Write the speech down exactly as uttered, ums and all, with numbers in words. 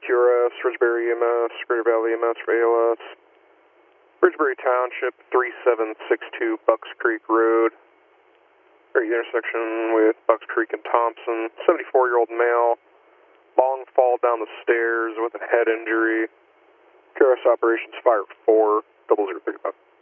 Q R S, Ridgebury E M S, Greater Valley E M S for A L S. Ridgebury Township, three seven six two Bucks Creek Road. Right intersection with Bucks Creek and Thompson. seventy-four-year-old male. Long fall down the stairs with a head injury. Q R S operations fire four, double zero thirty-five.